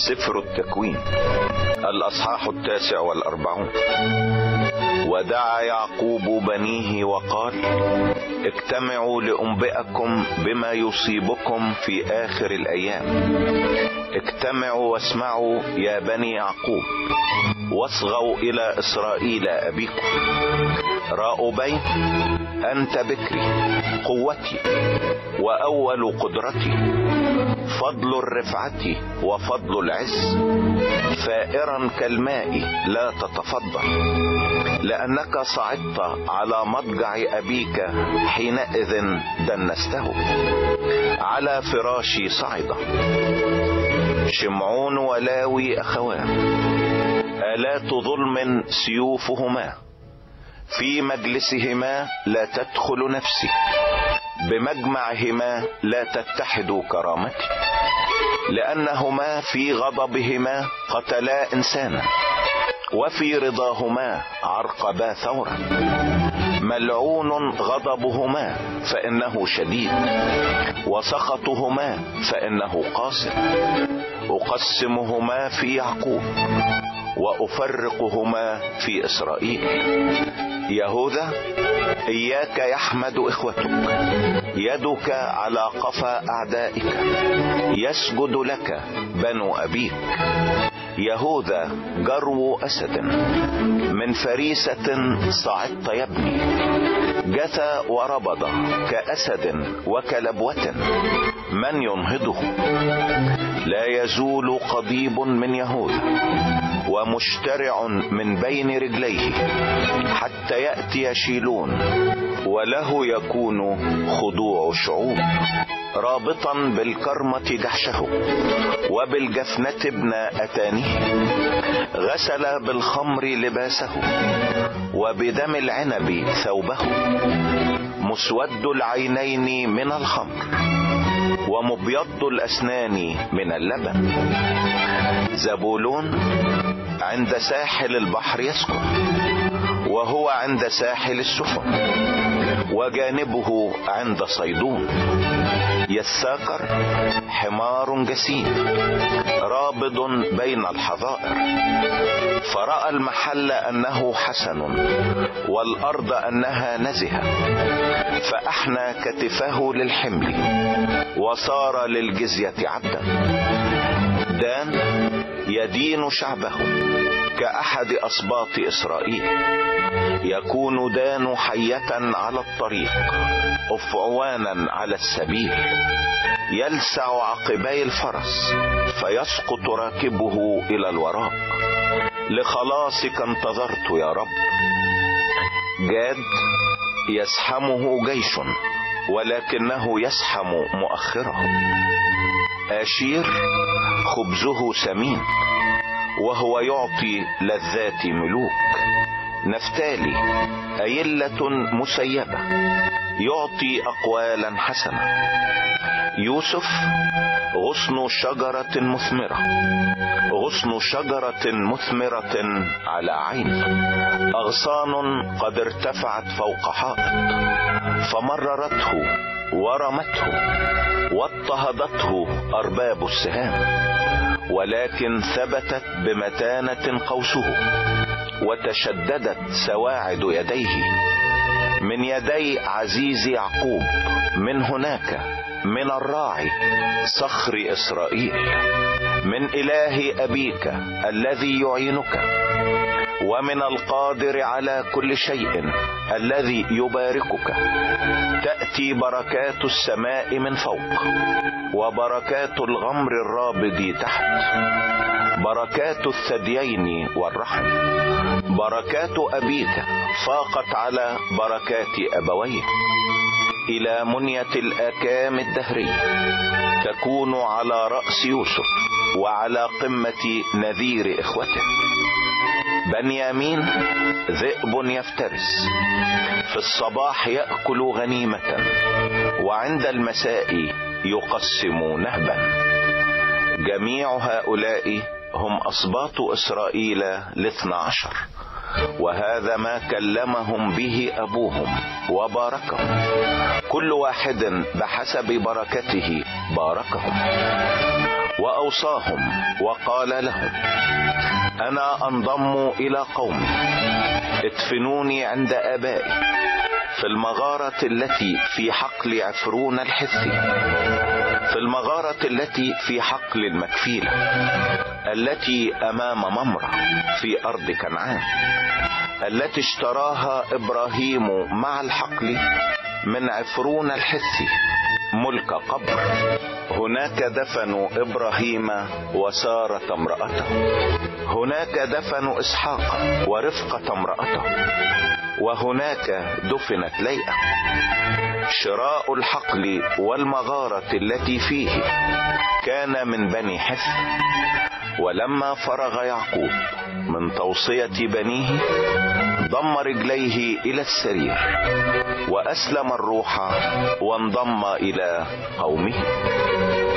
سفر التكوين الأصحاح 49. ودعا يعقوب بنيه وقال: اجتمعوا لأنبئكم بما يصيبكم في آخر الأيام. اجتمعوا واسمعوا يا بني يعقوب، واصغوا إلى إسرائيل أبيكم. راؤوبين، أنت بكري، قوتي وأول قدرتي، فضل الرفعة وفضل العز، فائرا كالماء لا تتفضل، لأنك صعدت على مضجع أبيك حينئذ دنسته، على فراشي صعد. شمعون ولاوي أخوان، آلات ظلم سيوفهما، في مجلسهما لا تدخل نفسي، بمجمعهما لا تتحد كرامتي، لأنهما في غضبهما قتلا إنسانا، وفي رضاهما عرقبا ثورا. ملعون غضبهما فإنه شديد، وسخطهما فإنه قاسر. أقسمهما في يعقوب، وأفرقهما في إسرائيل. يهوذا، إياك يحمد إخوتك، يدك على قفا أعدائك، يسجد لك بنو أبيك. يهوذا جرو أسد، من فريسة صعدت يبني، جثى وربض كأسد وكلبوة، من ينهضه؟ لا يزول قضيب من يهوذا، ومشترع من بين رجليه، حتى يأتي شيلون، وله يكون خضوع شعوب. رابطا بالكرمة جحشه، وبالجفنة ابن أتانيه، غسل بالخمر لباسه، وبدم العنب ثوبه. مسود العينين من الخمر، ومبيض الأسنان من اللبن. زبولون عند ساحل البحر يسكن، وهو عند ساحل السفن، وجانبه عند صيدون. يساكر حمار جسيم، رابض بين الحظائر. فرأى المحل أنه حسن، والأرض أنها نزهة، فأحنى كتفه للحمل، وصار للجزية عبدا. دان يدين شعبه كأحد أسباط إسرائيل. يكون دان حية على الطريق، أفعوانا على السبيل. يلسع عقبي الفرس، فيسقط راكبه إلى الوراء. لخلاصك انتظرت يا رب. جاد يزحمه جيش، ولكنه يزحم مؤخره. آشير خبزه سمين، وهو يعطي لذات ملوك. نفتالي أيلة مسيبة، يعطي أقوالا حسنة. يوسف غصن شجرة مثمرة، غصن شجرة مثمرة على عين. أغصان قد ارتفعت فوق حائط، فمررته ورمته، واضطهدته أرباب السهام. ولكن ثبتت بمتانة قوسه، وتشددت سواعد يديه. من يدي عزيز يعقوب، من هناك، من الراعي صخر إسرائيل، من إله أبيك الذي يعينك، ومن القادر على كل شيء الذي يباركك. تأتي بركات السماء من فوق، وبركات الغمر الرابض تحت، بركات الثديين والرحم. بركات أبيك فاقت على بركات أبويه، إلى منية الآكام الدهرية. تكون على رأس يوسف، وعلى قمة نذير إخوته. بنيامين ذئب يفترس، في الصباح يأكل غنيمة، وعند المساء يقسم نهبا. جميع هؤلاء هم أسباط إسرائيل 12، وهذا ما كلمهم به أبوهم وباركهم، كل واحد بحسب بركته باركهم. وأوصاهم وقال لهم: أنا أنضم إلى قومي، ادفنوني عند آبائي في المغارة التي في حقل عفرون الحثي، في المغارة التي في حقل المكفيلة التي أمام ممرة في أرض كنعان، التي اشتراها إبراهيم مع الحقل من عفرون الحثي ملك قبر. هناك دفنوا إبراهيم وسارة امرأته، هناك دفنوا إسحاق ورفقة امرأته، وهناك دفنت ليئة. شراء الحقل والمغارة التي فيه كان من بني حث. ولما فرغ يعقوب من توصية بنيه ضم رجليه إلى السرير وأسلم الروح وانضم إلى قومه.